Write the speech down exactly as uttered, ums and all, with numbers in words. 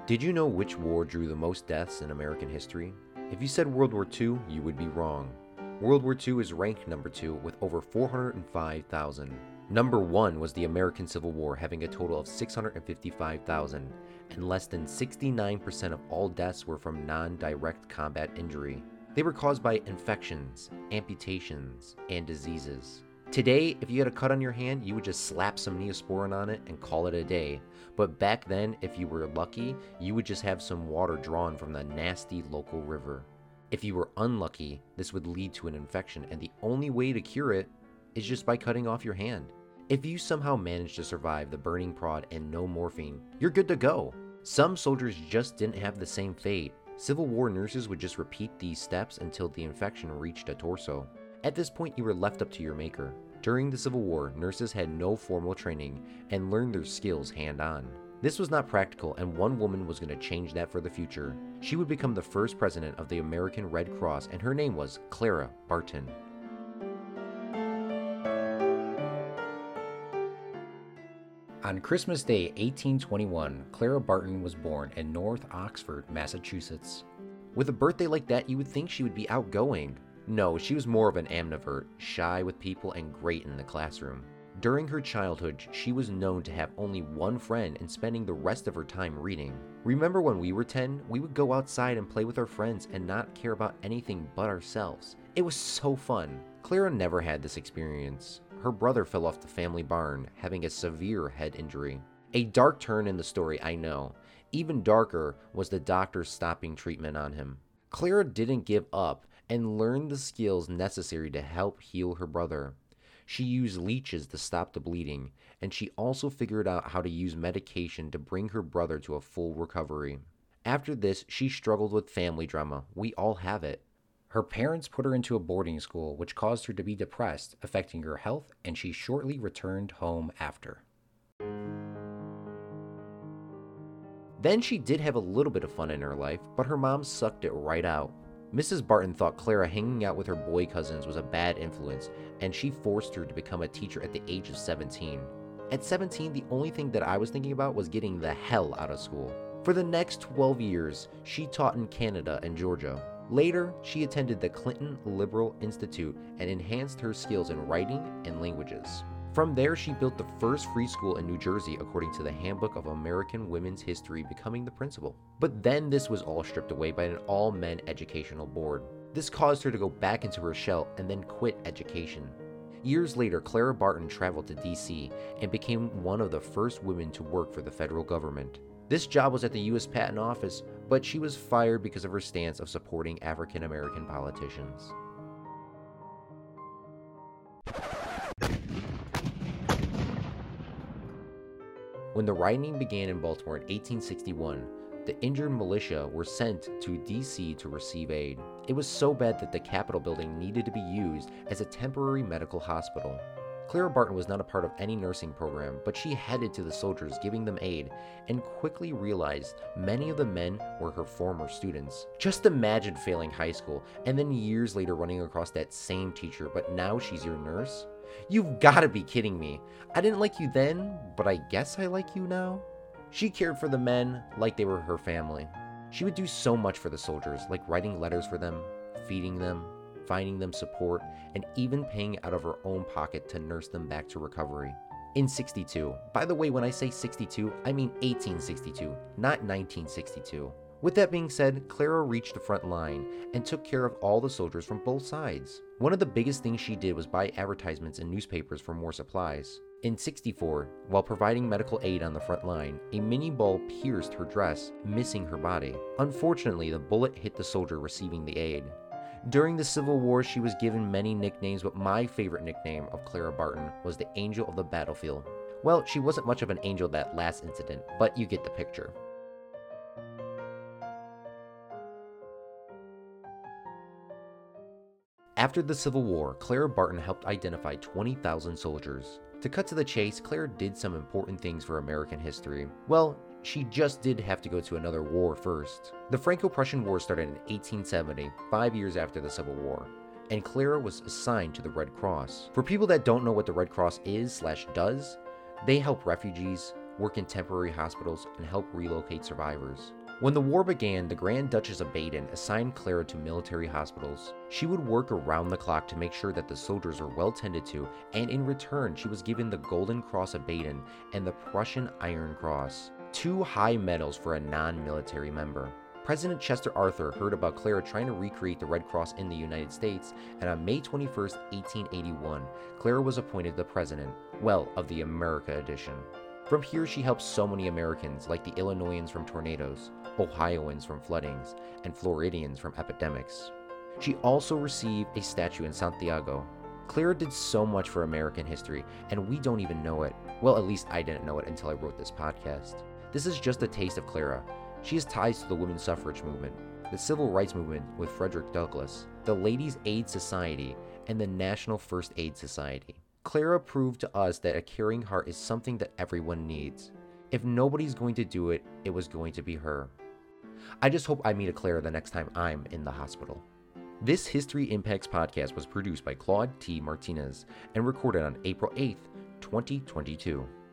Did you know which war drew the most deaths in American history? If you said World War Two, you would be wrong. World War Two is ranked number two with over four hundred five thousand. Number one was the American Civil War, having a total of six hundred fifty-five thousand, and less than sixty-nine percent of all deaths were from non-direct combat injury. They were caused by infections, amputations, and diseases. Today, if you had a cut on your hand, you would just slap some Neosporin on it and call it a day. But back then, if you were lucky, you would just have some water drawn from the nasty local river. If you were unlucky, this would lead to an infection, and the only way to cure it is just by cutting off your hand. If you somehow managed to survive the burning prod and no morphine, you're good to go. Some soldiers just didn't have the same fate. Civil War nurses would just repeat these steps until the infection reached a torso. At this point, you were left up to your maker. During the Civil War, nurses had no formal training and learned their skills hand-on. This was not practical, and one woman was going to change that for the future. She would become the first president of the American Red Cross, and her name was Clara Barton. On Christmas Day, eighteen twenty-one, Clara Barton was born in North Oxford, Massachusetts. With a birthday like that, you would think she would be outgoing. No, she was more of an ambivert, shy with people and great in the classroom. During her childhood, she was known to have only one friend and spending the rest of her time reading. Remember when we were ten, we would go outside and play with our friends and not care about anything but ourselves. It was so fun. Clara never had this experience. Her brother fell off the family barn, having a severe head injury. A dark turn in the story, I know. Even darker was the doctor stopping treatment on him. Clara didn't give up and learned the skills necessary to help heal her brother. She used leeches to stop the bleeding, and she also figured out how to use medication to bring her brother to a full recovery. After this, she struggled with family drama. We all have it. Her parents put her into a boarding school, which caused her to be depressed, affecting her health, and she shortly returned home after. Then she did have a little bit of fun in her life, but her mom sucked it right out. Missus Barton thought Clara hanging out with her boy cousins was a bad influence, and she forced her to become a teacher at the age of seventeen. At seventeen, the only thing that I was thinking about was getting the hell out of school. For the next twelve years, she taught in Canada and Georgia. Later, she attended the Clinton Liberal Institute and enhanced her skills in writing and languages. From there, she built the first free school in New Jersey according to the Handbook of American Women's History, becoming the principal. But then this was all stripped away by an all-men educational board. This caused her to go back into her shell and then quit education. Years later, Clara Barton traveled to D C and became one of the first women to work for the federal government. This job was at the U S Patent Office, but she was fired because of her stance of supporting African American politicians. When the rioting began in Baltimore in eighteen sixty-one, the injured militia were sent to D C to receive aid. It was so bad that the Capitol building needed to be used as a temporary medical hospital. Clara Barton was not a part of any nursing program, but she headed to the soldiers giving them aid and quickly realized many of the men were her former students. Just imagine failing high school and then years later running across that same teacher, but now she's your nurse? You've gotta be kidding me. I didn't like you then, but I guess I like you now? She cared for the men like they were her family. She would do so much for the soldiers, like writing letters for them, feeding them, finding them support, and even paying out of her own pocket to nurse them back to recovery. In sixty-two, by the way, when I say sixty-two, I mean eighteen sixty-two, not nineteen sixty-two. With that being said, Clara reached the front line and took care of all the soldiers from both sides. One of the biggest things she did was buy advertisements in newspapers for more supplies. In sixty-four, while providing medical aid on the front line, a mini ball pierced her dress, missing her body. Unfortunately, the bullet hit the soldier receiving the aid. During the Civil War, she was given many nicknames, but my favorite nickname of Clara Barton was the Angel of the Battlefield. Well, she wasn't much of an angel that last incident, but you get the picture. After the Civil War, Clara Barton helped identify twenty thousand soldiers. To cut to the chase, Clara did some important things for American history. Well, she just did have to go to another war first. The Franco-Prussian War started in eighteen seventy, five years after the Civil War, and Clara was assigned to the Red Cross. For people that don't know what the Red Cross is slash does, they help refugees, work in temporary hospitals, and help relocate survivors. When the war began, the Grand Duchess of Baden assigned Clara to military hospitals. She would work around the clock to make sure that the soldiers were well tended to, and in return, she was given the Golden Cross of Baden and the Prussian Iron Cross, two high medals for a non-military member. President Chester Arthur heard about Clara trying to recreate the Red Cross in the United States, and on May twenty-first, eighteen eighty-one, Clara was appointed the president, well, of the America edition. From here, she helped so many Americans, like the Illinoisans from tornadoes, Ohioans from floodings, and Floridians from epidemics. She also received a statue in Santiago. Clara did so much for American history, and we don't even know it. Well, at least I didn't know it until I wrote this podcast. This is just a taste of Clara. She has ties to the women's suffrage movement, the civil rights movement with Frederick Douglass, the Ladies' Aid Society, and the National First Aid Society. Clara proved to us that a caring heart is something that everyone needs. If nobody's going to do it, it was going to be her. I just hope I meet a Clara the next time I'm in the hospital. This History Impacts podcast was produced by Claude T. Martinez and recorded on April eighth, twenty twenty-two.